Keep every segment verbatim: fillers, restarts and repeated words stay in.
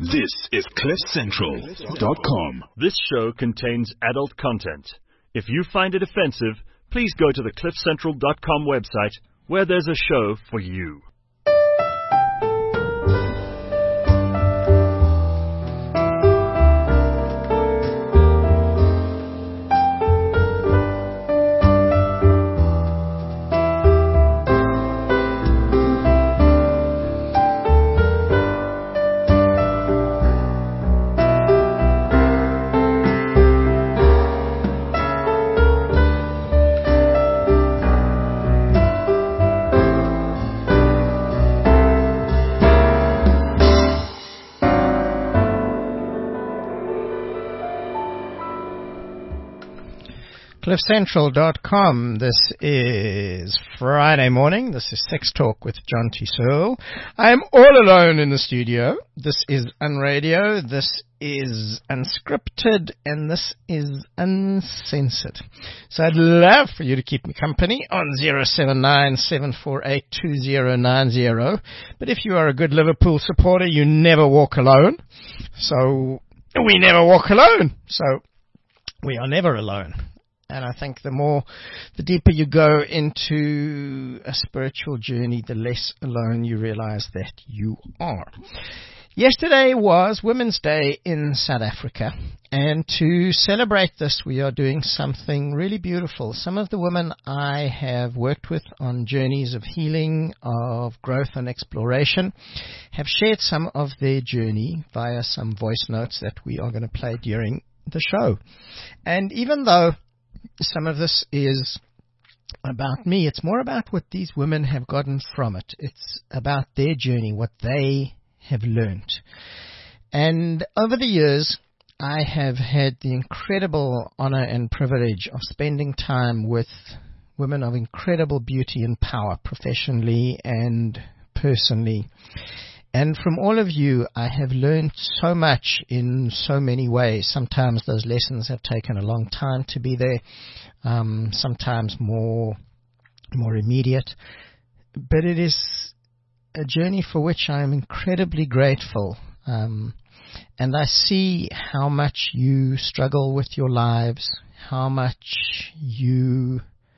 This is cliff central dot com. This show contains adult content. If you find it offensive, please go to the cliff central dot com website where there's a show for you. cliff central dot com. This is Friday morning. This is Sex Talk with John T. Searle. I am all alone in the studio. This is Unradio. This is Unscripted. And this is Uncensored. So I'd love for you to keep me company on zero seven nine, seven four eight, two zero nine zero. But if you are a good Liverpool supporter, you never walk alone. So we never walk alone. So we are never alone. And I think the more, the deeper you go into a spiritual journey, the less alone you realize that you are. Yesterday was Women's Day in South Africa. And to celebrate this, we are doing something really beautiful. Some of the women I have worked with on journeys of healing, of growth and exploration, have shared some of their journey via some voice notes that we are going to play during the show. And even though some of this is about me, it's more about what these women have gotten from it. It's about their journey, what they have learned. And over the years, I have had the incredible honor and privilege of spending time with women of incredible beauty and power, professionally and personally. And from all of you, I have learned so much in so many ways. Sometimes those lessons have taken a long time to be there, um, sometimes more, more immediate. But it is a journey for which I am incredibly grateful. Um, and I see how much you struggle with your lives, how much you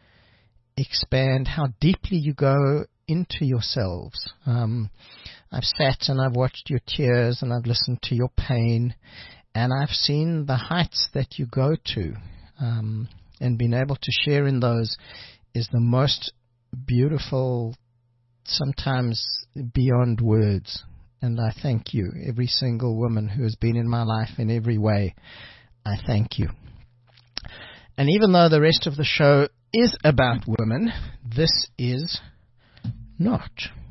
expand, how deeply you go into yourselves. Um, I've sat and I've watched your tears and I've listened to your pain, and I've seen the heights that you go to, um, and being able to share in those is the most beautiful, sometimes beyond words. And I thank you, every single woman who has been in my life in every way. I thank you. And even though the rest of the show is about women, this is not.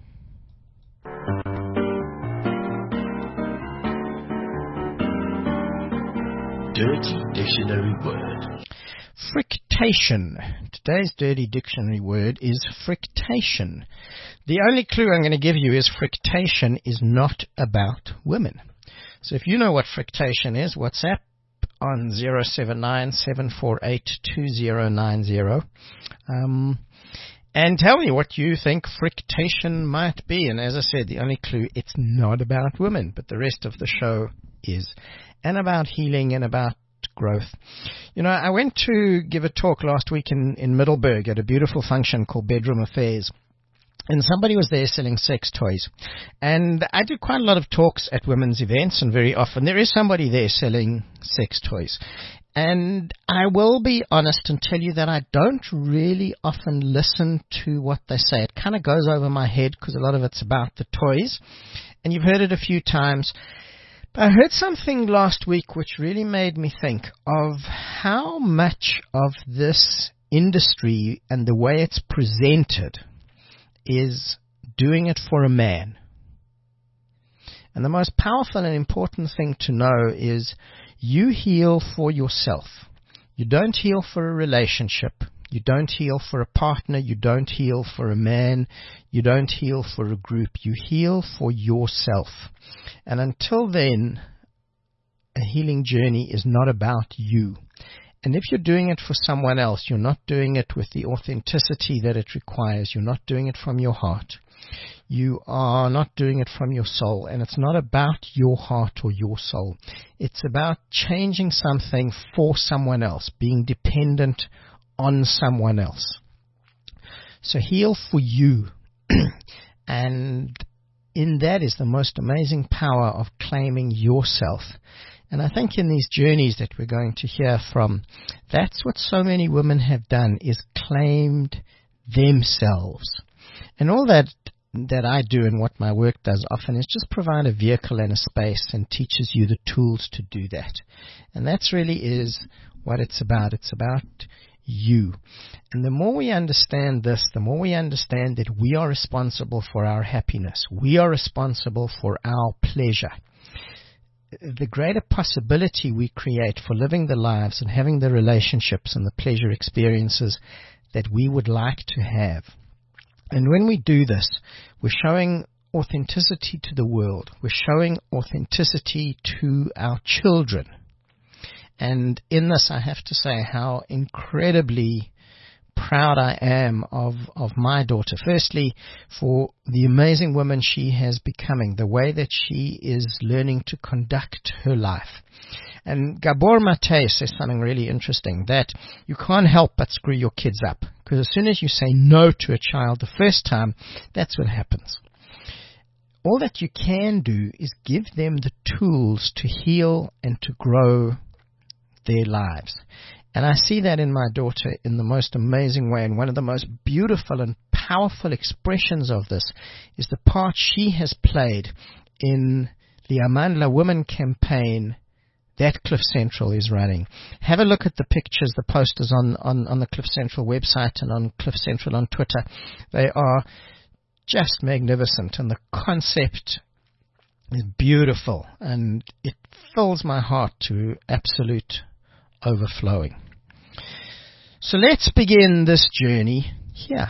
Dirty Dictionary Word. Frictation. Today's dirty dictionary word is frictation. The only clue I'm going to give you is frictation is not about women. So if you know what frictation is, WhatsApp on zero seven nine, seven four eight, two zero nine zero. Um, and tell me what you think frictation might be. And as I said, the only clue, it's not about women, but the rest of the show is. And about healing and about growth. You know, I went to give a talk last week in, in Middelburg at a beautiful function called Bedroom Affairs. And somebody was there selling sex toys. And I do quite a lot of talks at women's events, and very often there is somebody there selling sex toys. And I will be honest and tell you that I don't really often listen to what they say. It kind of goes over my head because a lot of it's about the toys. And you've heard it a few times. I heard something last week which really made me think of how much of this industry and the way it's presented is doing it for a man. And the most powerful and important thing to know is you heal for yourself. You don't heal for a relationship. You don't heal for a partner. You don't heal for a man. You don't heal for a group. You heal for yourself. And until then, a healing journey is not about you. And if you're doing it for someone else, you're not doing it with the authenticity that it requires. You're not doing it from your heart. you are not doing it from your soul. And it's not about your heart or your soul. It's about changing something for someone else, being dependent on someone else. So heal for you. And in that is the most amazing power of claiming yourself. And I think in these journeys that we're going to hear from, that's what so many women have done, is claimed themselves. And all that that I do and what my work does often is just provide a vehicle and a space and teaches you the tools to do that. And that's really is what it's about. It's about you. And the more we understand this, the more we understand that we are responsible for our happiness. We are responsible for our pleasure. The greater possibility we create for living the lives and having the relationships and the pleasure experiences that we would like to have. And when we do this, we're showing authenticity to the world. We're showing authenticity to our children. And in this, I have to say how incredibly proud I am of, of my daughter. Firstly, for the amazing woman she has becoming, the way that she is learning to conduct her life. And Gabor Mate says something really interesting, that you can't help but screw your kids up. Because as soon as you say no to a child the first time, that's what happens. All that you can do is give them the tools to heal and to grow their lives. And I see that in my daughter in the most amazing way. And one of the most beautiful and powerful expressions of this is the part she has played in the Amandla Women campaign that Cliff Central is running. Have a look at the pictures, the posters on, on, on the Cliff Central website and on Cliff Central on Twitter. They are just magnificent, and the concept is beautiful, and it fills my heart to absolute overflowing. So let's begin this journey here.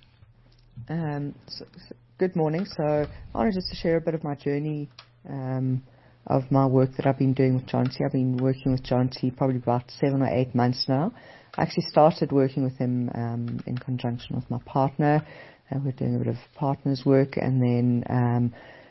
Um, so, so good morning. So I wanted just to share a bit of my journey um, of my work that I've been doing with John T. I've been working with John T. probably about seven or eight months now. I actually started working with him um, in conjunction with my partner, and we're doing a bit of partners work. And then um,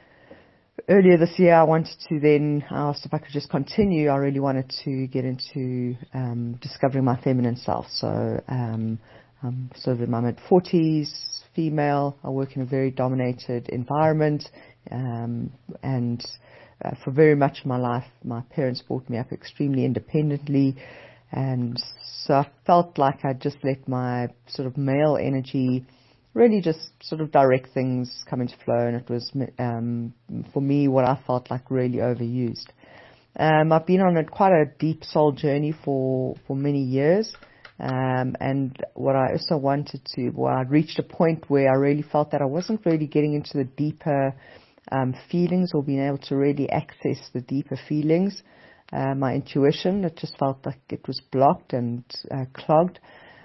earlier this year, I wanted to then, I asked if I could just continue. I really wanted to get into um, discovering my feminine self. So um, I'm sort of in my mid-forties, female. I work in a very dominated environment, um, and uh, for very much of my life, my parents brought me up extremely independently, and so I felt like I just let my sort of male energy really just sort of direct things come into flow, and it was, um, for me, what I felt like really overused. Um, I've been on a quite a deep soul journey for, for many years, um, and what I also wanted to, well, I reached a point where I really felt that I wasn't really getting into the deeper um, feelings, or being able to really access the deeper feelings. Uh, my intuition, it just felt like it was blocked and uh, clogged.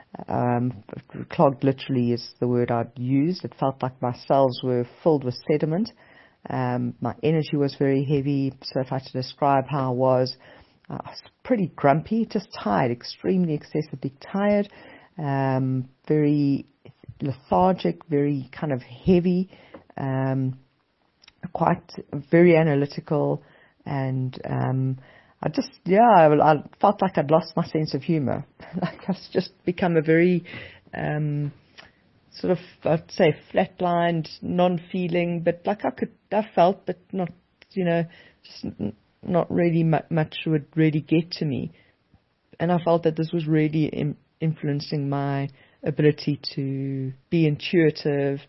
Um, clogged literally is the word I'd use. It felt like my cells were filled with sediment. Um, my energy was very heavy. So if I had to describe how I was, I was pretty grumpy, just tired, extremely excessively tired, um, very lethargic, very kind of heavy, um, quite very analytical, and um, I just, yeah, I, I felt like I'd lost my sense of humor. Like I've just become a very, um, sort of, I'd say flatlined, non-feeling, but like I could, I felt, but not, you know, just n- not really mu- much would really get to me. And I felt that this was really im- influencing my ability to be intuitive.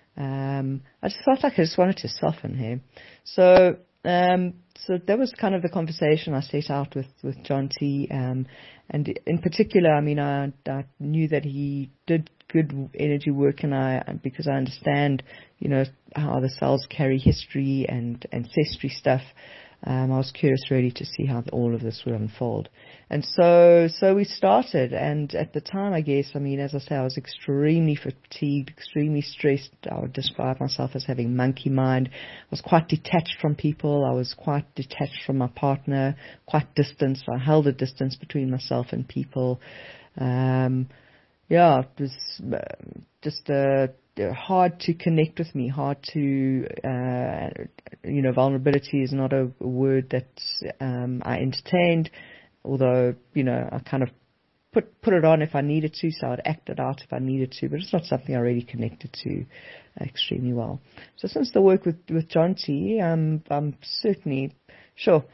Um, I just felt like I just wanted to soften here. So, um, So that was kind of the conversation I set out with, with John T. Um, and in particular, I mean, I, I knew that he did good energy work, and I, because I understand, you know, how the cells carry history and ancestry stuff. Um, I was curious really to see how all of this would unfold. And so, so we started, and at the time, I guess, I mean, as I say, I was extremely fatigued, extremely stressed. I would describe myself as having monkey mind. I was quite detached from people. I was quite detached from my partner, quite distant. So I held a distance between myself and people. Um, yeah, it was just a uh, hard to connect with me, hard to, uh, you know, vulnerability is not a, a word that um, I entertained, although, you know, I kind of put put it on if I needed to, so I'd act it out if I needed to, but it's not something I really connected to extremely well. So since the work with, with John T, um, I'm certainly, sure,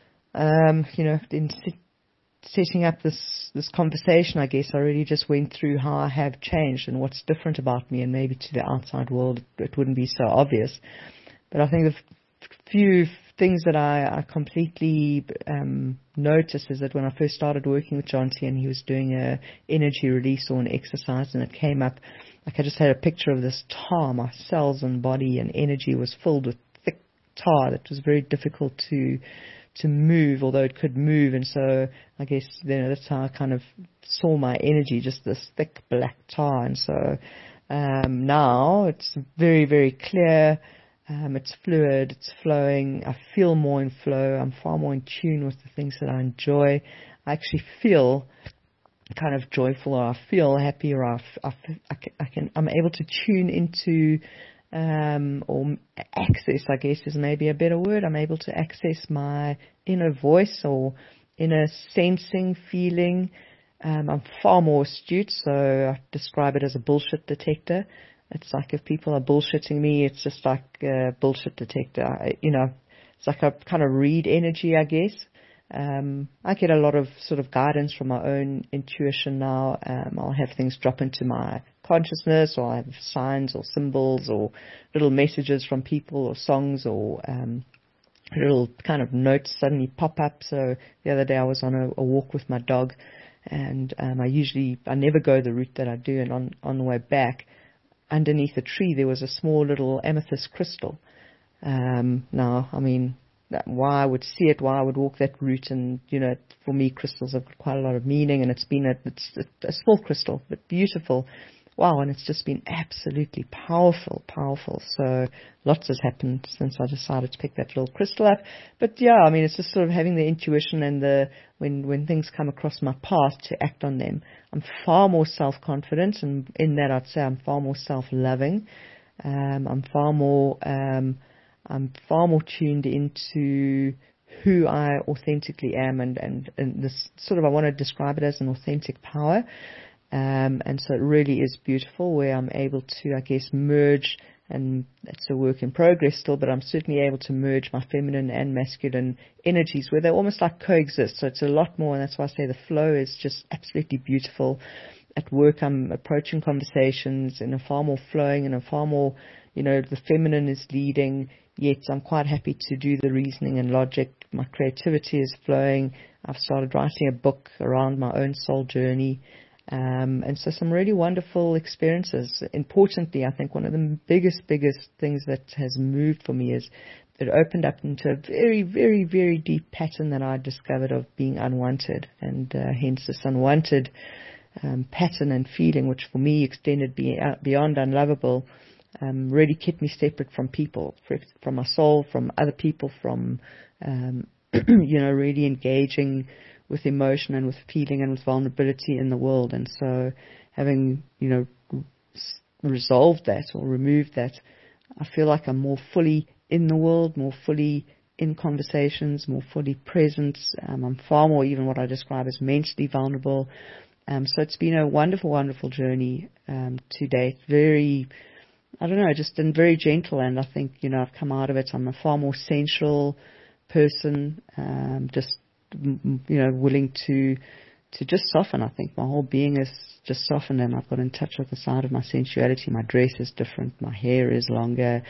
um, you know, in setting up this, this conversation, I guess I really just went through how I have changed and what's different about me, and maybe to the outside world it, it wouldn't be so obvious. But I think the f- few things that I, I completely um, noticed is that when I first started working with John T and he was doing a energy release or an exercise, and it came up, like I just had a picture of this tar, my cells and body and energy was filled with thick tar that was very difficult to to move, although it could move. And so I guess, you know, that's how I kind of saw my energy, just this thick black tar. And so um, now it's very, very clear. Um, it's fluid, it's flowing. I feel more in flow. I'm far more in tune with the things that I enjoy. I actually feel kind of joyful, or I feel happy, or I, I, I, can, I can, I'm able to tune into Um, or access, I guess is maybe a better word. I'm able to access my inner voice or inner sensing, feeling. Um, I'm far more astute, so I describe it as a bullshit detector. It's like if people are bullshitting me, it's just like a bullshit detector. I, you know, it's like I kind of read energy, I guess. Um, I get a lot of sort of guidance from my own intuition now. Um, I'll have things drop into my consciousness, or I have signs or symbols or little messages from people or songs, or um, little kind of notes suddenly pop up. So the other day I was on a, a walk with my dog, and um, I usually, I never go the route that I do, and on, on the way back, underneath a tree there was a small little amethyst crystal. Um, now, I mean, why I would see it, why I would walk that route, and, you know, for me, crystals have got quite a lot of meaning, and it's been a, it's a, a small crystal, but beautiful. Wow, and it's just been absolutely powerful, powerful. So lots has happened since I decided to pick that little crystal up. But yeah, I mean, it's just sort of having the intuition and the, when, when things come across my path, to act on them. I'm far more self-confident, and in that I'd say I'm far more self-loving. Um, I'm far more, um, I'm far more tuned into who I authentically am, and, and, and this sort of, I want to describe it as an authentic power. Um, and so it really is beautiful, where I'm able to, I guess, merge, and it's a work in progress still, but I'm certainly able to merge my feminine and masculine energies, where they almost like coexist. So it's a lot more, and that's why I say the flow is just absolutely beautiful. At work, I'm approaching conversations in a far more flowing and a far more, you know, the feminine is leading, yet I'm quite happy to do the reasoning and logic. My creativity is flowing. I've started writing a book around my own soul journey. Um, and so some really wonderful experiences. Importantly, I think one of the biggest, biggest things that has moved for me is it opened up into a very, very, very deep pattern that I discovered of being unwanted, and uh, hence this unwanted um, pattern and feeling, which for me extended be, uh, beyond unlovable, um, really kept me separate from people, from my soul, from other people, from, um, you know, really engaging with emotion and with feeling and with vulnerability in the world. And so having, you know, resolved that or removed that, I feel like I'm more fully in the world, more fully in conversations, more fully present. Um, I'm far more even what I describe as mentally vulnerable. Um, so it's been a wonderful, wonderful journey um, to date. Very, I don't know, just and very gentle. And I think, you know, I've come out of it. I'm a far more sensual person, um, just you know, willing to to just soften. I think my whole being is just softened, and I've got in touch with the side of my sensuality. My dress is different, my hair is longer,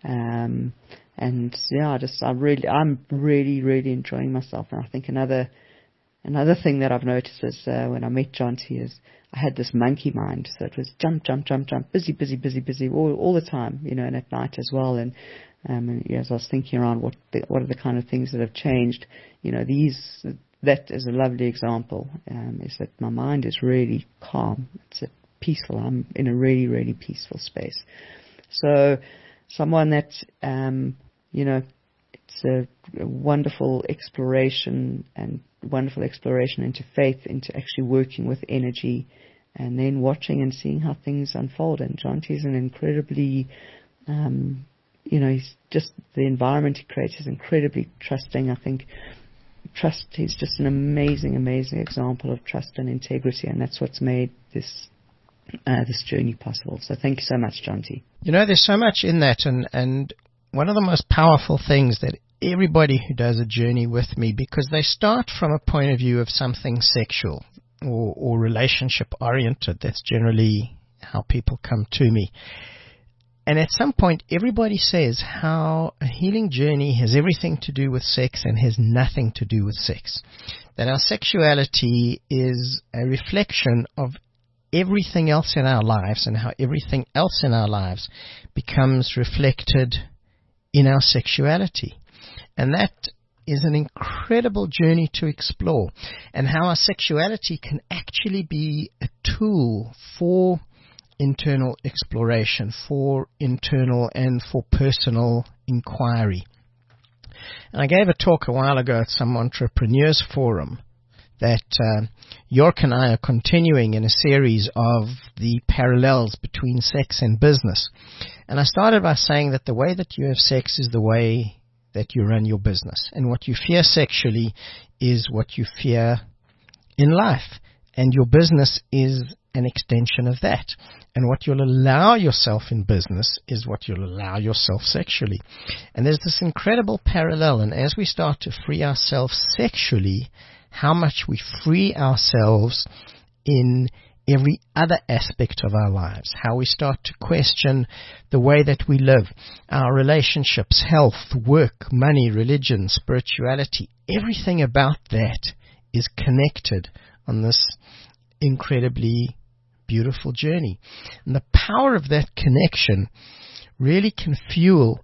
um, and yeah, I just I really I'm really really enjoying myself. And I think another another thing that I've noticed is uh, when I met John T is I had this monkey mind, so it was jump jump jump jump, busy busy busy busy all all the time, you know, and at night as well. And Um, and yeah, as I was thinking around what the, what are the kind of things that have changed, you know, these that is a lovely example. Um, is that my mind is really calm, it's a peaceful. I'm in a really really peaceful space. So, someone that um, you know, it's a, a wonderful exploration and wonderful exploration into faith, into actually working with energy, and then watching and seeing how things unfold. And Jonty is an incredibly, um, you know, he's just, the environment he creates is incredibly trusting. I think trust, he's just an amazing, amazing example of trust and integrity, and that's what's made this uh, this journey possible. So thank you so much, Jonty. You know, there's so much in that, and, and one of the most powerful things that everybody who does a journey with me, because they start from a point of view of something sexual or, or relationship oriented. That's generally how people come to me. And at some point, everybody says how a healing journey has everything to do with sex and has nothing to do with sex. That our sexuality is a reflection of everything else in our lives, and how everything else in our lives becomes reflected in our sexuality. And that is an incredible journey to explore, and how our sexuality can actually be a tool for internal exploration, for internal and for personal inquiry. And I gave a talk a while ago at some entrepreneurs forum that uh, York and I are continuing in a series of the parallels between sex and business. And I started by saying that the way that you have sex is the way that you run your business. And what you fear sexually is what you fear in life. And your business is an extension of that. And what you'll allow yourself in business is what you'll allow yourself sexually. And there's this incredible parallel. And as we start to free ourselves sexually, how much we free ourselves in every other aspect of our lives, how we start to question the way that we live, our relationships, health, work, money, religion, spirituality. Everything about that is connected on this incredibly beautiful journey. And the power of that connection really can fuel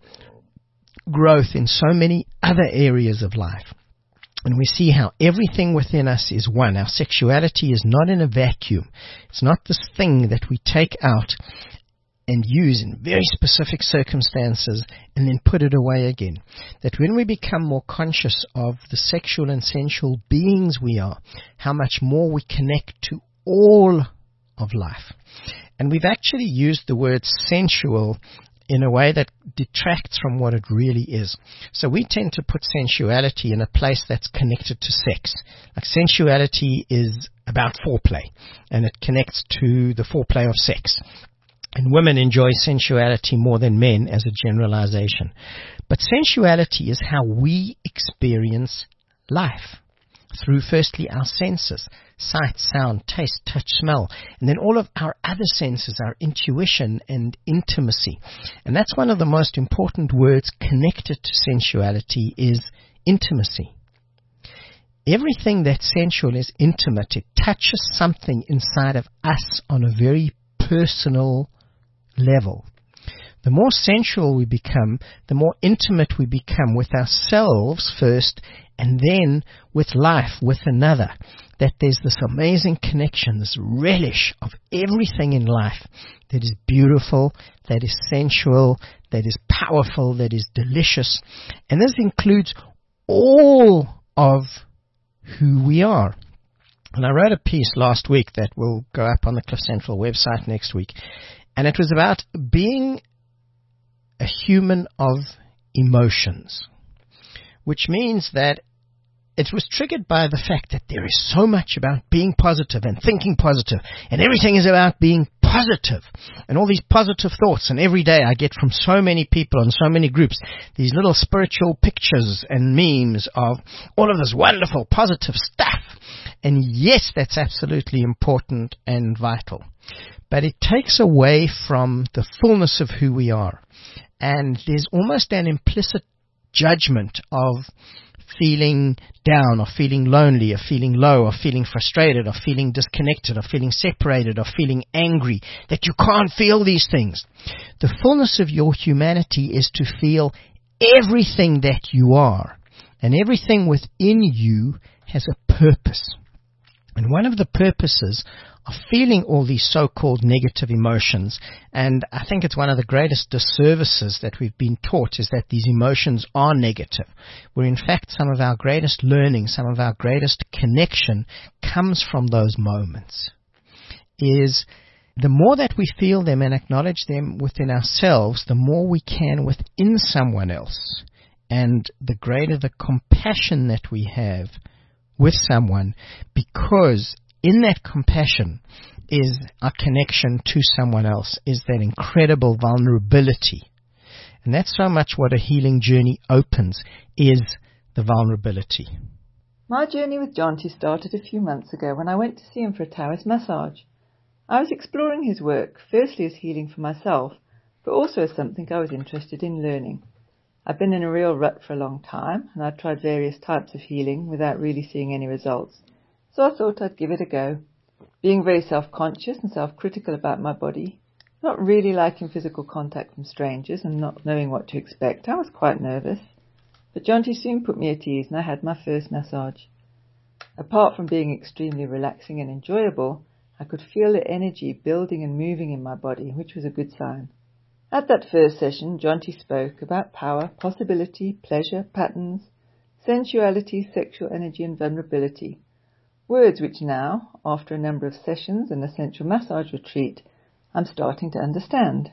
growth in so many other areas of life. And we see how everything within us is one. Our sexuality is not in a vacuum. It's not this thing that we take out and use in very specific circumstances and then put it away again. That when we become more conscious of the sexual and sensual beings we are, how much more we connect to all of life. And we've actually used the word sensual in a way that detracts from what it really is. So we tend to put sensuality in a place that's connected to sex. Like sensuality is about foreplay, and it connects to the foreplay of sex. And women enjoy sensuality more than men as a generalization. But sensuality is how we experience life. Through firstly our senses, sight, sound, taste, touch, smell, and then all of our other senses, our intuition and intimacy. And that's one of the most important words connected to sensuality is intimacy. Everything that's sensual is intimate. It touches something inside of us on a very personal level. The more sensual we become, the more intimate we become with ourselves first, and then with life, with another. That there's this amazing connection, this relish of everything in life that is beautiful, that is sensual, that is powerful, that is delicious. And this includes all of who we are. And I wrote a piece last week that will go up on the Cliff Central website next week. And it was about being a human of emotions, which means that it was triggered by the fact that there is so much about being positive and thinking positive, and everything is about being positive, and all these positive thoughts. And every day I get from so many people and so many groups these little spiritual pictures and memes of all of this wonderful positive stuff. And yes, that's absolutely important and vital, but it takes away from the fullness of who we are. And there's almost an implicit judgment of feeling down, or feeling lonely, or feeling low, or feeling frustrated, or feeling disconnected, or feeling separated, or feeling angry, that you can't feel these things. The fullness of your humanity is to feel everything that you are, and everything within you has a purpose. And one of the purposes of feeling all these so-called negative emotions, and I think it's one of the greatest disservices that we've been taught, is that these emotions are negative, where in fact some of our greatest learning, some of our greatest connection comes from those moments. is the more that we feel them and acknowledge them within ourselves, the more we can within someone else. And the greater the compassion that we have with someone, because in that compassion is our connection to someone else, is that incredible vulnerability. And that's so much what a healing journey opens, is the vulnerability. My journey with Jonty started a few months ago when I went to see him for a Taoist massage. I was exploring his work, firstly as healing for myself, but also as something I was interested in learning. I've been in a real rut for a long time, and I'd tried various types of healing without really seeing any results, so I thought I'd give it a go. Being very self-conscious and self-critical about my body, not really liking physical contact from strangers and not knowing what to expect, I was quite nervous. But Jonty soon put me at ease and I had my first massage. Apart from being extremely relaxing and enjoyable, I could feel the energy building and moving in my body, which was a good sign. At that first session, Jonty spoke about power, possibility, pleasure, patterns, sensuality, sexual energy and vulnerability. Words which now, after a number of sessions and a sensual massage retreat, I'm starting to understand.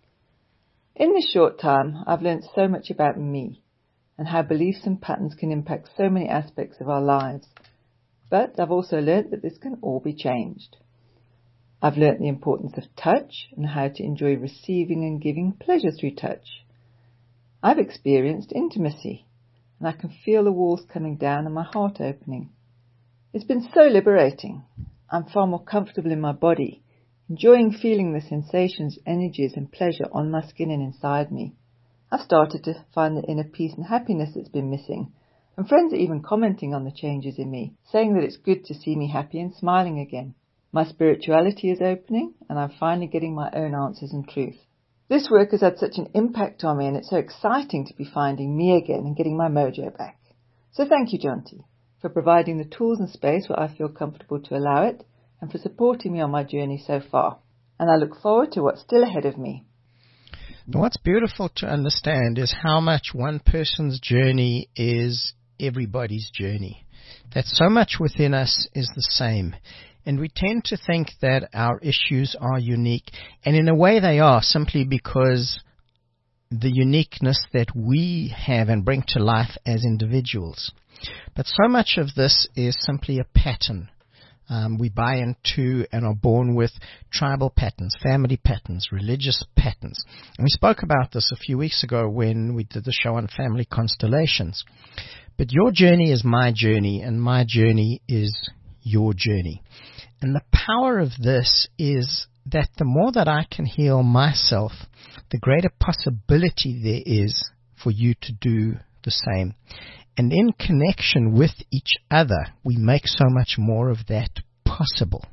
In this short time, I've learnt so much about me and how beliefs and patterns can impact so many aspects of our lives. But I've also learnt that this can all be changed. I've learnt the importance of touch and how to enjoy receiving and giving pleasure through touch. I've experienced intimacy, and I can feel the walls coming down and my heart opening. It's been so liberating. I'm far more comfortable in my body, enjoying feeling the sensations, energies and pleasure on my skin and inside me. I've started to find the inner peace and happiness that's been missing, and friends are even commenting on the changes in me, saying that it's good to see me happy and smiling again. My spirituality is opening, and I'm finally getting my own answers and truth. This work has had such an impact on me, and it's so exciting to be finding me again and getting my mojo back. So thank you, Jonty, for providing the tools and space where I feel comfortable to allow it, and for supporting me on my journey so far. And I look forward to what's still ahead of me. What's beautiful to understand is how much one person's journey is everybody's journey. That so much within us is the same. And we tend to think that our issues are unique. And in a way they are, simply because the uniqueness that we have and bring to life as individuals. But so much of this is simply a pattern. Um, we buy into and are born with tribal patterns, family patterns, religious patterns. And we spoke about this a few weeks ago when we did the show on family constellations. But your journey is my journey, and my journey is your journey. And the power of this is that the more that I can heal myself, the greater possibility there is for you to do the same. And in connection with each other, we make so much more of that possible.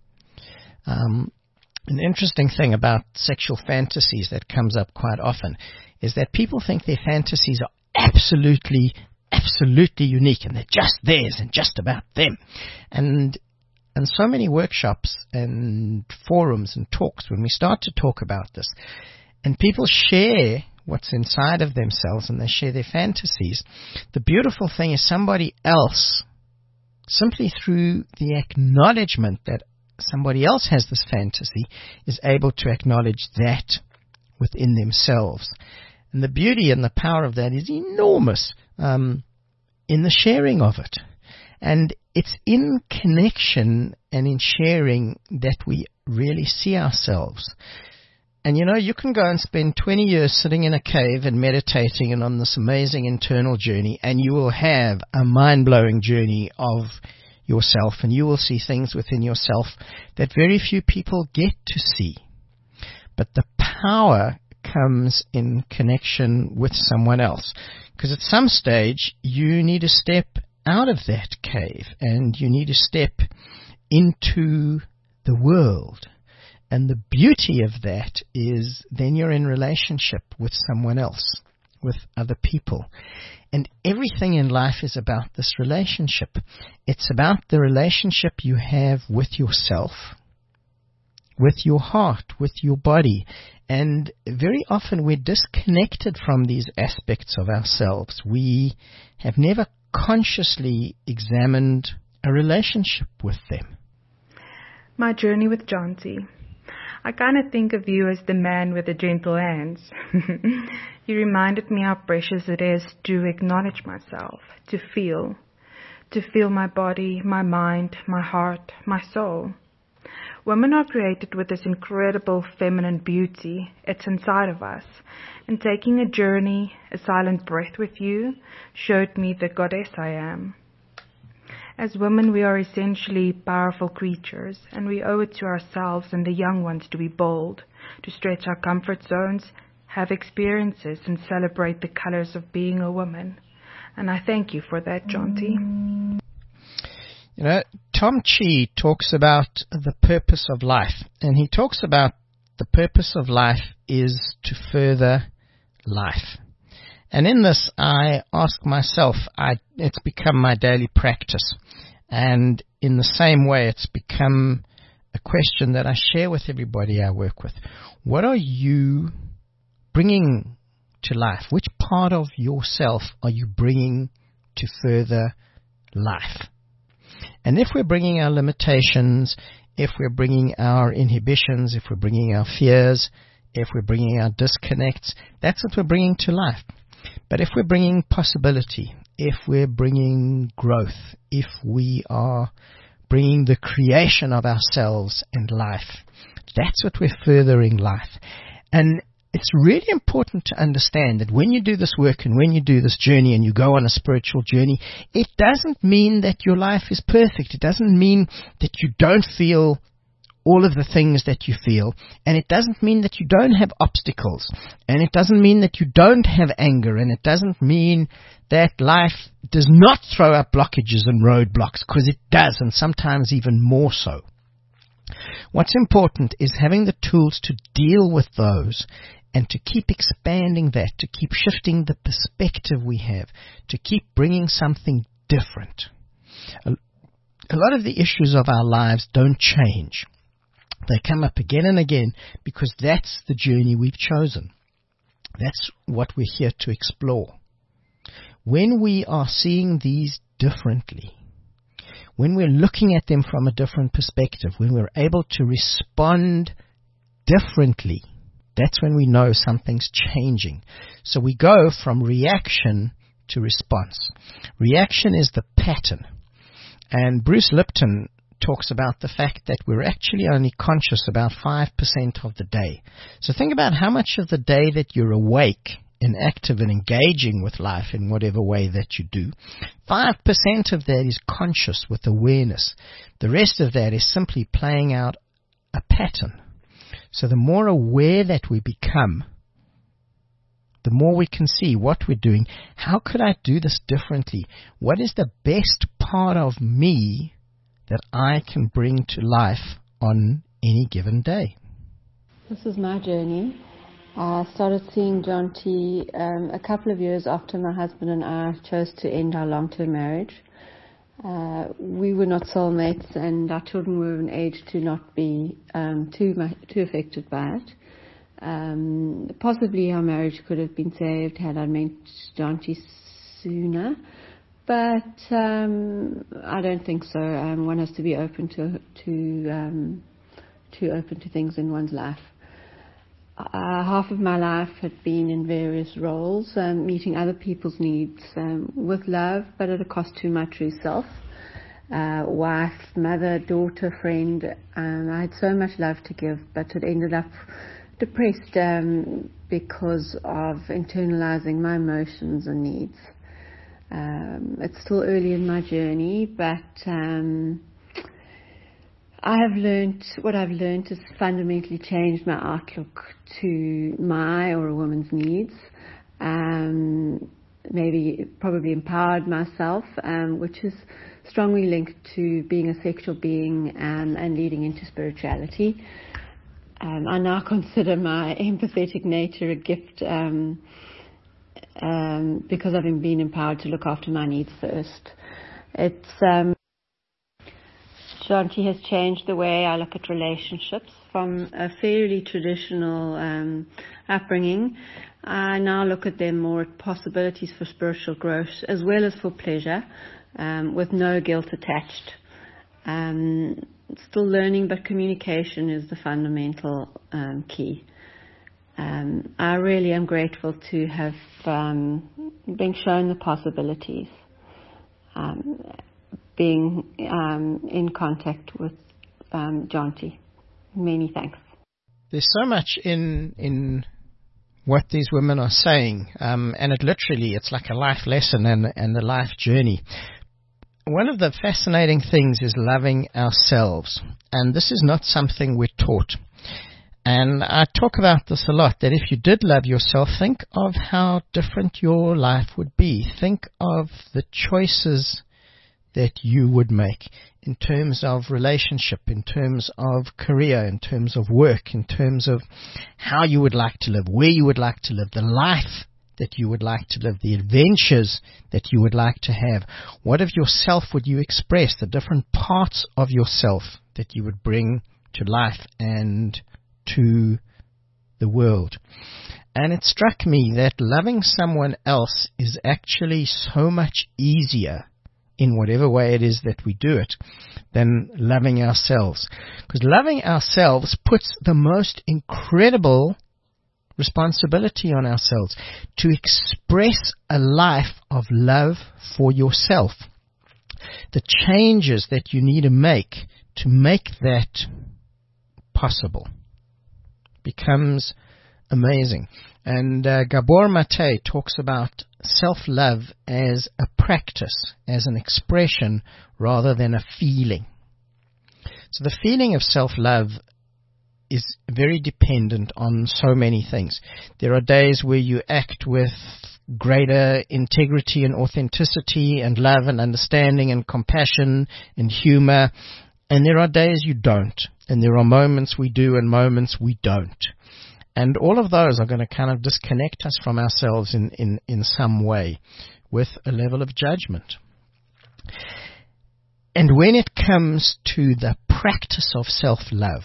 Um, an interesting thing about sexual fantasies that comes up quite often is that people think their fantasies are absolutely, absolutely unique, and they're just theirs and just about them. And and so many workshops and forums and talks, when we start to talk about this, and people share what's inside of themselves and they share their fantasies, the beautiful thing is somebody else, simply through the acknowledgement that somebody else has this fantasy, is able to acknowledge that within themselves. And the beauty and the power of that is enormous um, in the sharing of it. And it's in connection and in sharing that we really see ourselves. And you know, you can go and spend twenty years sitting in a cave and meditating and on this amazing internal journey, and you will have a mind-blowing journey of yourself, and you will see things within yourself that very few people get to see. But the power comes in connection with someone else, because at some stage you need to step out of that cave and you need to step into the world. And the beauty of that is then you're in relationship with someone else, with other people. And everything in life is about this relationship. It's about the relationship you have with yourself, with your heart, with your body. And very often we're disconnected from these aspects of ourselves. We have never consciously examined a relationship with them. My journey with Jonty. I kind of think of you as the man with the gentle hands. You reminded me how precious it is to acknowledge myself, to feel, to feel my body, my mind, my heart, my soul. Women are created with this incredible feminine beauty. It's inside of us. And taking a journey, a silent breath with you, showed me the goddess I am. As women, we are essentially powerful creatures, and we owe it to ourselves and the young ones to be bold, to stretch our comfort zones, have experiences, and celebrate the colors of being a woman. And I thank you for that, Jonty. You know, Tom Chi talks about the purpose of life, and he talks about the purpose of life is to further life. And in this, I ask myself, I, it's become my daily practice. And in the same way, it's become a question that I share with everybody I work with. What are you bringing to life? Which part of yourself are you bringing to further life? And if we're bringing our limitations, if we're bringing our inhibitions, if we're bringing our fears, if we're bringing our disconnects, that's what we're bringing to life. But if we're bringing possibility, if we're bringing growth, if we are bringing the creation of ourselves and life, that's what we're furthering life. And it's really important to understand that when you do this work and when you do this journey and you go on a spiritual journey, it doesn't mean that your life is perfect. It doesn't mean that you don't feel all of the things that you feel, and it doesn't mean that you don't have obstacles, and it doesn't mean that you don't have anger, and it doesn't mean that life does not throw up blockages and roadblocks, because it does, and sometimes even more so. What's important is having the tools to deal with those and to keep expanding that, to keep shifting the perspective we have, to keep bringing something different. A, a lot of the issues of our lives don't change. They come up again and again because that's the journey we've chosen. That's what we're here to explore. When we are seeing these differently, when we're looking at them from a different perspective, when we're able to respond differently, that's when we know something's changing. So we go from reaction to response. Reaction is the pattern. And Bruce Lipton talks about the fact that we're actually only conscious about five percent of the day. So think about how much of the day that you're awake and active and engaging with life in whatever way that you do. five percent of that is conscious with awareness. The rest of that is simply playing out a pattern. So the more aware that we become, the more we can see what we're doing. How could I do this differently? What is the best part of me that I can bring to life on any given day? This is my journey. I started seeing Jonty um, a couple of years after my husband and I chose to end our long-term marriage. Uh, we were not soulmates, and our children were of an age to not be um, too much, too affected by it. Um, possibly our marriage could have been saved had I met Jonty sooner. But um, I don't think so. Um, one has to be open to to um, to open to things in one's life. Uh, half of my life had been in various roles, um, meeting other people's needs um, with love, but at a cost to my true self. Uh, wife, mother, daughter, friend. Um, I had so much love to give, but it ended up depressed um, because of internalizing my emotions and needs. Um, it's still early in my journey, but um, I have learned, what I've learned has fundamentally changed my outlook to my or a woman's needs. Um, maybe probably empowered myself, um, which is strongly linked to being a sexual being um, and leading into spirituality. Um, I now consider my empathetic nature a gift um, um, because I've been empowered to look after my needs first. It's um, Jonty has changed the way I look at relationships. From a fairly traditional um, upbringing, I now look at them more at possibilities for spiritual growth as well as for pleasure, um, with no guilt attached. Um, still learning, but communication is the fundamental um, key. Um, I really am grateful to have um, been shown the possibilities, um, being um, in contact with um, Jonty. Many thanks. There's so much in in what these women are saying, um, and it literally, it's like a life lesson and, and a life journey. One of the fascinating things is loving ourselves, and this is not something we're taught. And I talk about this a lot, that if you did love yourself, think of how different your life would be. Think of the choices that you would make in terms of relationship, in terms of career, in terms of work, in terms of how you would like to live, where you would like to live, the life that you would like to live, the adventures that you would like to have. What of yourself would you express, the different parts of yourself that you would bring to life and to the world? And it struck me that loving someone else is actually so much easier, in whatever way it is that we do it, than loving ourselves. Because loving ourselves puts the most incredible responsibility on ourselves to express a life of love for yourself. The changes that you need to make to make that possible becomes amazing. And uh, Gabor Mate talks about self-love as a practice, as an expression rather than a feeling. So the feeling of self-love is very dependent on so many things. There are days where you act with greater integrity and authenticity and love and understanding and compassion and humor, and there are days you don't, and there are moments we do and moments we don't. And all of those are going to kind of disconnect us from ourselves in, in, in some way with a level of judgment. And when it comes to the practice of self-love,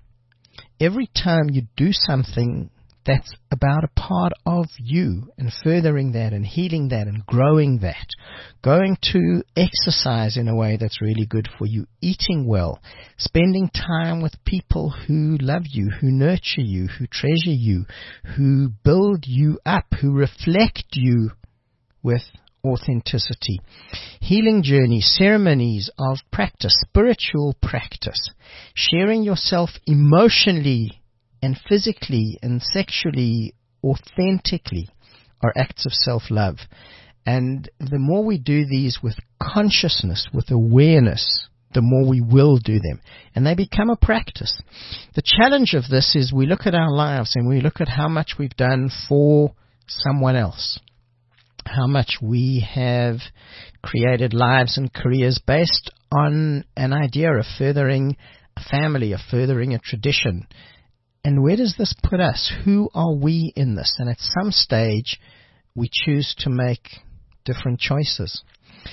every time you do something that's about a part of you and furthering that and healing that and growing that, going to exercise in a way that's really good for you, eating well, spending time with people who love you, who nurture you, who treasure you, who build you up, who reflect you with authenticity. Healing journeys, ceremonies of practice, spiritual practice, sharing yourself emotionally and physically and sexually authentically are acts of self-love. And the more we do these with consciousness, with awareness, the more we will do them. And they become a practice. The challenge of this is we look at our lives and we look at how much we've done for someone else, how much we have created lives and careers based on an idea of furthering a family, of furthering a tradition. And where does this put us? Who are we in this? And at some stage, we choose to make different choices.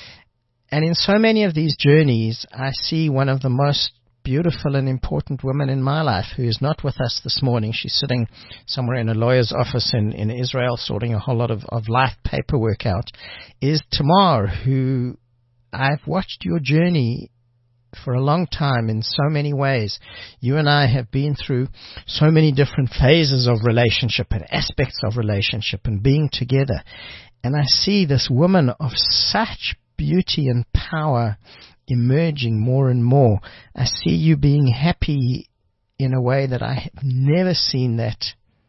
And in so many of these journeys, I see one of the most beautiful and important women in my life who is not with us this morning. She's sitting somewhere in a lawyer's office in, in Israel sorting a whole lot of, of life paperwork out, is Tamar, who I've watched your journey for a long time in so many ways. You and I have been through so many different phases of relationship and aspects of relationship and being together. And I see this woman of such beauty and power emerging more and more. I see you being happy in a way that I have never seen that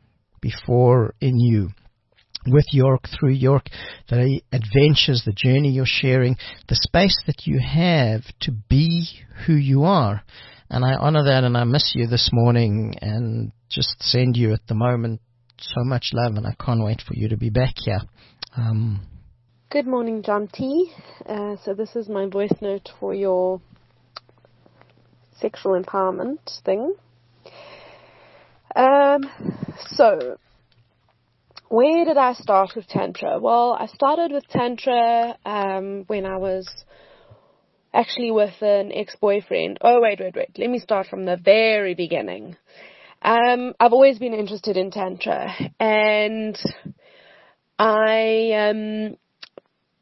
before in you. With York, through York, the adventures, the journey you're sharing, the space that you have to be who you are. And I honor that, and I miss you this morning, and just send you at the moment so much love, and I can't wait for you to be back here. Um, Good morning, Jonty. Uh, so this is my voice note for your sexual empowerment thing. Um, so... Where did I start with Tantra? Well, I started with Tantra um, when I was actually with an ex-boyfriend. Oh, wait, wait, wait. Let me start from the very beginning. Um, I've always been interested in Tantra. And I um,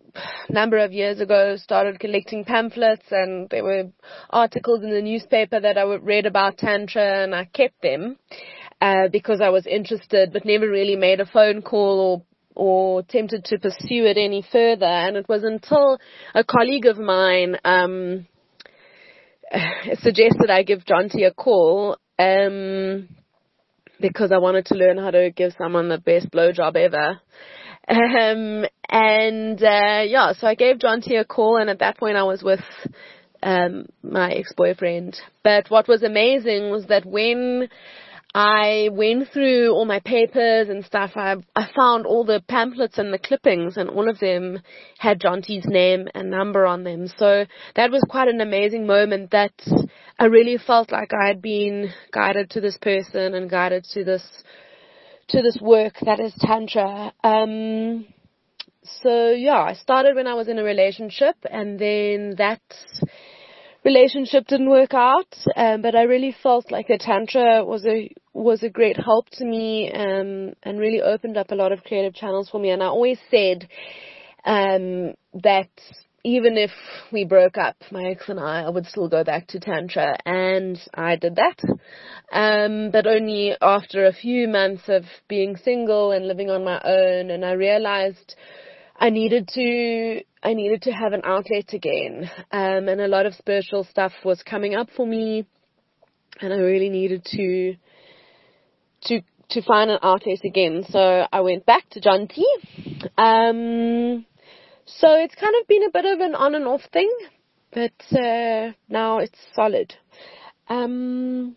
number of years ago, started collecting pamphlets, and there were articles in the newspaper that I would read about Tantra, and I kept them uh, because I was interested, but never really made a phone call or or attempted to pursue it any further. And it was until a colleague of mine um, suggested I give Jonty a call um, because I wanted to learn how to give someone the best blowjob ever. Um, and, uh, yeah, so I gave Jonty a call, and at that point I was with, um, my ex-boyfriend. But what was amazing was that when I went through all my papers and stuff, I, I found all the pamphlets and the clippings, and all of them had Jonty's name and number on them. So that was quite an amazing moment, that I really felt like I had been guided to this person and guided to this to this work that is Tantra. Um, so yeah, I started when I was in a relationship, and then that relationship didn't work out, um, but I really felt like the Tantra was a was a great help to me, um, and really opened up a lot of creative channels for me. And I always said um, that even if we broke up, my ex and I, I would still go back to Tantra, and I did that. Um, but only after a few months of being single and living on my own, and I realized I needed to, I needed to have an outlet again. Um, and a lot of spiritual stuff was coming up for me, and I really needed to, to, to find an outlet again. So I went back to Jonty. Um, So it's kind of been a bit of an on and off thing, but uh, now it's solid. Um,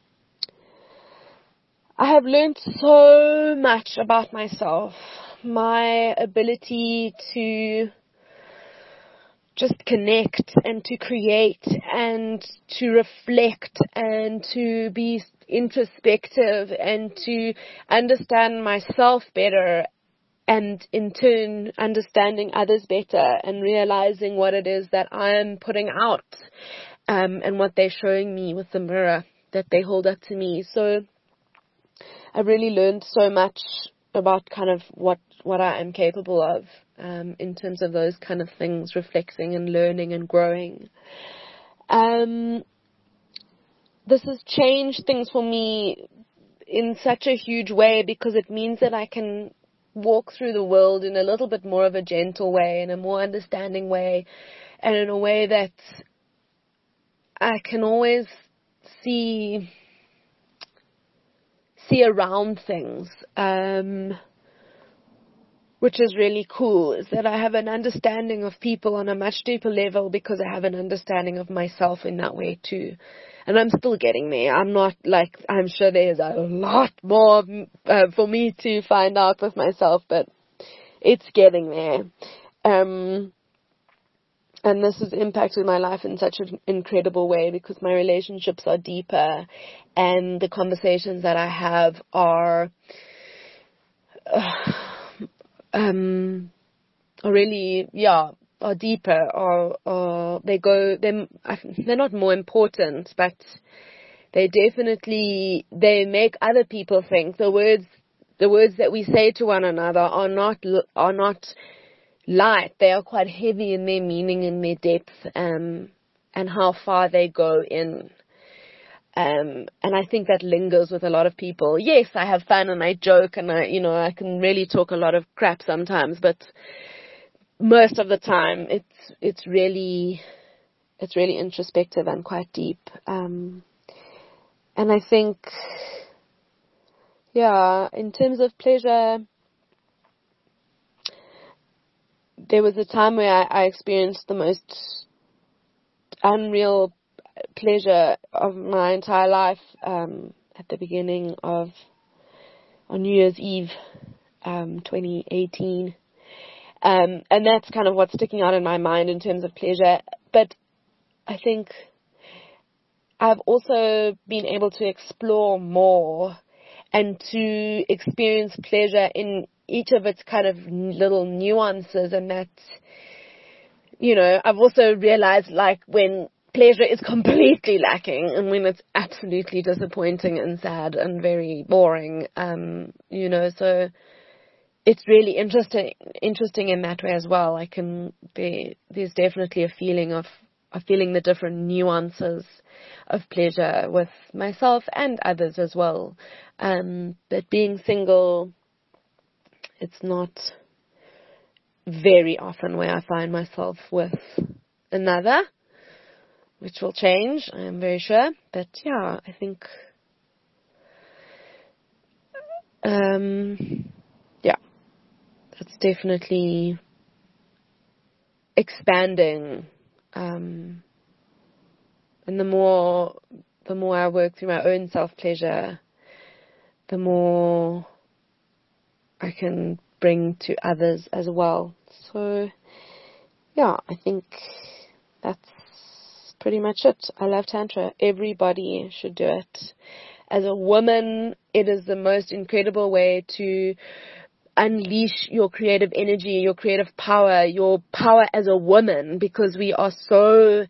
I have learned so much about myself, my ability to just connect and to create and to reflect and to be introspective and to understand myself better, and in turn understanding others better and realizing what it is that I'm putting out, um, and what they're showing me with the mirror that they hold up to me. So I really learned so much about kind of what, what I am capable of, um, in terms of those kind of things, reflecting and learning and growing. Um, this has changed things for me in such a huge way, because it means that I can walk through the world in a little bit more of a gentle way, in a more understanding way, and in a way that I can always see see around things, um, which is really cool, is that I have an understanding of people on a much deeper level, because I have an understanding of myself in that way too. And I'm still getting there. I'm not like, I'm sure there's a lot more uh, for me to find out with myself, but it's getting there. Um, and this has impacted my life in such an incredible way, because my relationships are deeper, and the conversations that I have are, uh, um, are really, yeah, are deeper, or, or they go, they're, they're not more important, but they definitely, they make other people think. The words, the words that we say to one another are not, are not light. They are quite heavy in their meaning and their depth, um, and how far they go in. Um, and I think that lingers with a lot of people. Yes, I have fun and I joke, and I, you know, I can really talk a lot of crap sometimes, but most of the time it's it's really it's really introspective and quite deep. Um, and I think, yeah, in terms of pleasure, there was a time where I, I experienced the most unreal pleasure of my entire life, um, at the beginning of, on New Year's Eve, um, twenty eighteen. Um, and that's kind of what's sticking out in my mind in terms of pleasure. But I think I've also been able to explore more and to experience pleasure in each of its kind of little nuances. And that, you know, I've also realized, like, when pleasure is completely lacking and when it's absolutely disappointing and sad and very boring, um, you know, so it's really interesting, interesting in that way as well. I can, there, there's definitely a feeling of, of feeling the different nuances of pleasure with myself and others as well. Um, but being single, it's not very often where I find myself with another, which will change, I am very sure. But yeah, I think, um, yeah, that's definitely expanding. Um, and the more, the more I work through my own self-pleasure, the more I can bring to others as well. So, yeah, I think that's pretty much it. I love Tantra. Everybody should do it. As a woman, it is the most incredible way to unleash your creative energy, your creative power, your power as a woman, because we are so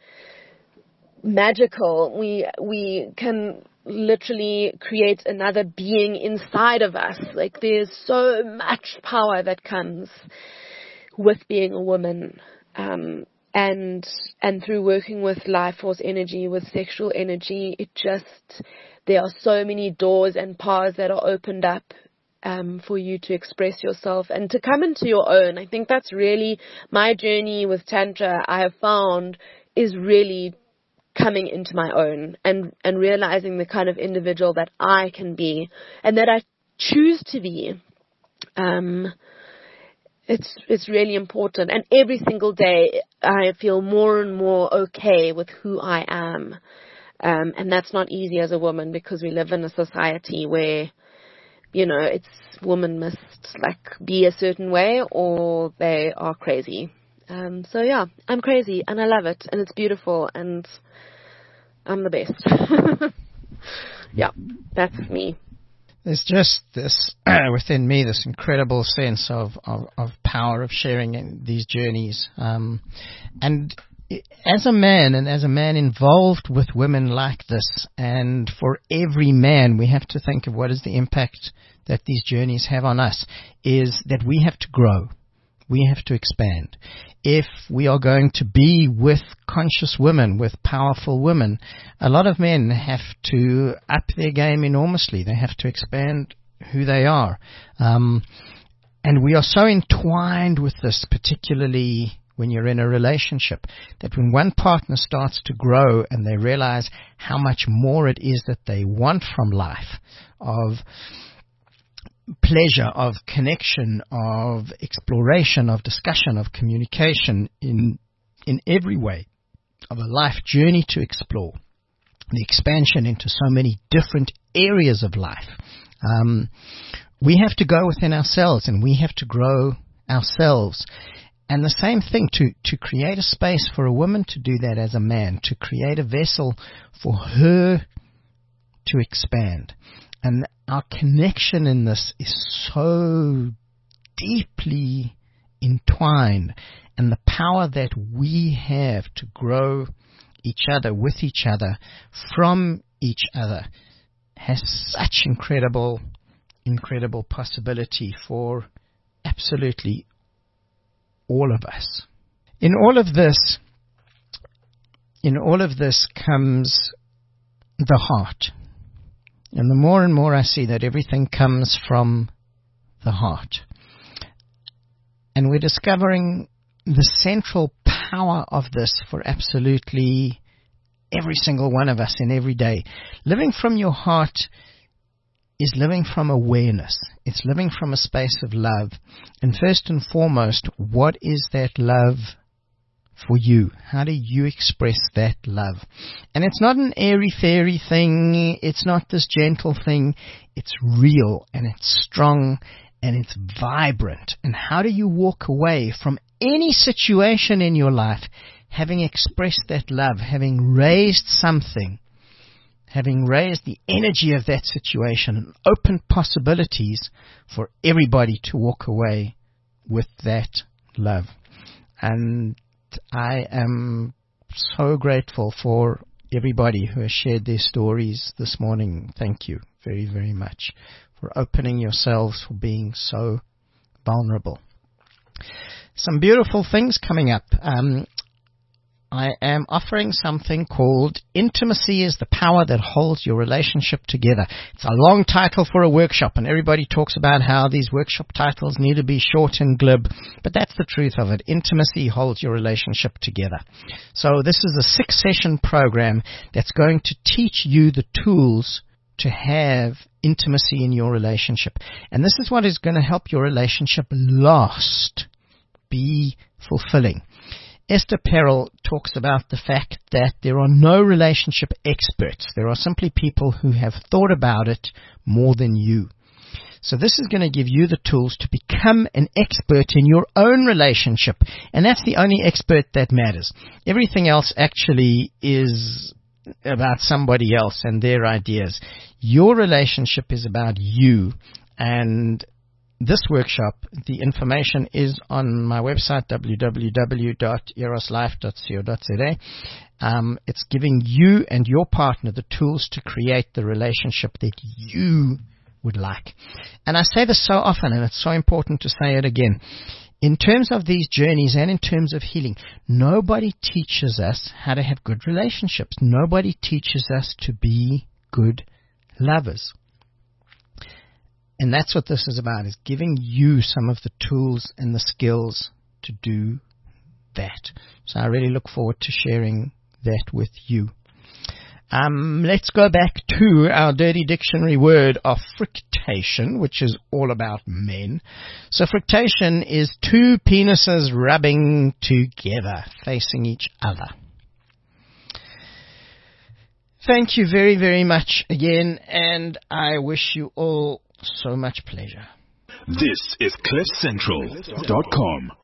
magical. We, we can literally create another being inside of us. Like, there's so much power that comes with being a woman, um, and and through working with life force energy, with sexual energy, it just, there are so many doors and paths that are opened up um, for you to express yourself and to come into your own. I think that's really my journey with Tantra. I have found is really coming into my own and, and realizing the kind of individual that I can be and that I choose to be. Um, it's, it's really important. And every single day I feel more and more okay with who I am. Um, and that's not easy as a woman, because we live in a society where, you know, it's women must like be a certain way or they are crazy. Um, so yeah, I'm crazy and I love it and it's beautiful and I'm the best. Yeah, that's me. There's just this, within me, this incredible sense of, of, of power of sharing in these journeys. Um, and as a man, and as a man involved with women like this, and for every man, we have to think of what is the impact that these journeys have on us, is that we have to grow. We have to expand. If we are going to be with conscious women, with powerful women, a lot of men have to up their game enormously. They have to expand who they are. Um, and we are so entwined with this, particularly when you're in a relationship, that when one partner starts to grow and they realize how much more it is that they want from life, of pleasure, of connection, of exploration, of discussion, of communication in in every way, of a life journey to explore, the expansion into so many different areas of life. Um, we have to go within ourselves and we have to grow ourselves. And the same thing, to, to create a space for a woman to do that as a man, to create a vessel for her to expand. And our connection in this is so deeply entwined, and the power that we have to grow each other, with each other, from each other, has such incredible, incredible possibility for absolutely all of us. In all of this, in all of this comes the heart. And the more and more I see that everything comes from the heart. And we're discovering the central power of this for absolutely every single one of us in every day. Living from your heart is living from awareness. It's living from a space of love. And first and foremost, what is that love for you? How do you express that love? And it's not an airy-fairy thing. It's not this gentle thing. It's real and it's strong and it's vibrant. And how do you walk away from any situation in your life having expressed that love, having raised something, having raised the energy of that situation and opened possibilities for everybody to walk away with that love? And I am so grateful for everybody who has shared their stories this morning. Thank you very, very much for opening yourselves, for being so vulnerable. Some beautiful things coming up. Um, I am offering something called Intimacy is the Power That Holds Your Relationship Together. It's a long title for a workshop, and everybody talks about how these workshop titles need to be short and glib, but that's the truth of it. Intimacy holds your relationship together. So this is a six-session program that's going to teach you the tools to have intimacy in your relationship. And this is what is going to help your relationship last, be fulfilling. Esther Perel talks about the fact that there are no relationship experts. There are simply people who have thought about it more than you. So this is going to give you the tools to become an expert in your own relationship. And that's the only expert that matters. Everything else actually is about somebody else and their ideas. Your relationship is about you. And this workshop, the information is on my website, w w w dot eros life dot co dot z a. Um, it's giving you and your partner the tools to create the relationship that you would like. And I say this so often, and it's so important to say it again. In terms of these journeys and in terms of healing, nobody teaches us how to have good relationships. Nobody teaches us to be good lovers. And that's what this is about, is giving you some of the tools and the skills to do that. So I really look forward to sharing that with you. Um, let's go back to our dirty dictionary word of friction, which is all about men. So friction is two penises rubbing together, facing each other. Thank you very, very much again, and I wish you all so much pleasure. This is cliff central dot com.